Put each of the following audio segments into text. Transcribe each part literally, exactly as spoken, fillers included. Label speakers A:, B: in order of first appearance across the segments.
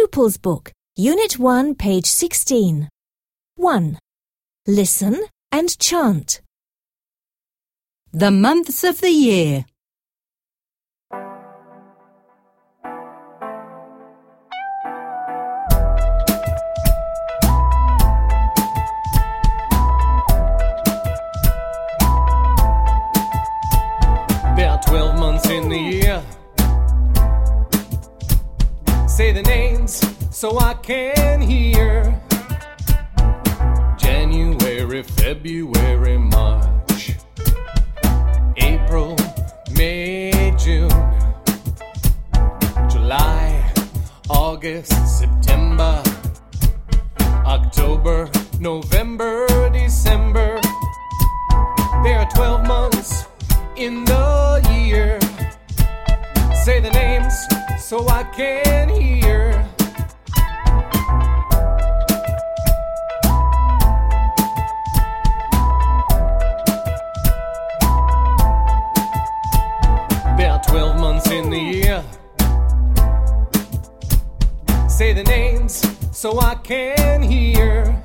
A: Pupils Book, Unit one, page sixteen. one. Listen and chant.
B: The months of the year.
C: There are twelve months in the year. Say the names so I can hear. January, February, March, April, May, June, July, August, September, October, November, December. There are twelve months in the year. Say the names so I can hear. There are twelve months in the year. Say the names so I can hear.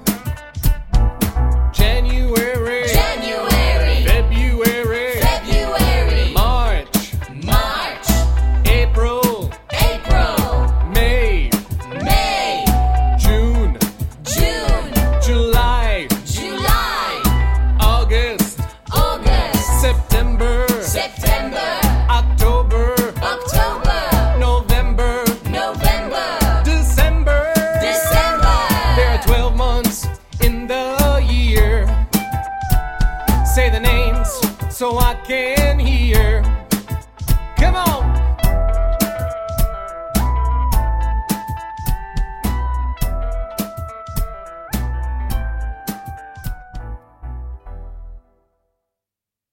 C: January,
D: January,
C: February,
D: February,
C: March,
D: March,
C: April,
D: April,
C: May,
D: May,
C: June,
D: June,
C: July,
D: July,
C: August,
D: August,
C: September,
D: September,
C: October,
D: October,
C: November,
D: November,
C: December.
D: December.
C: There are twelve months in the year. Say the names so I can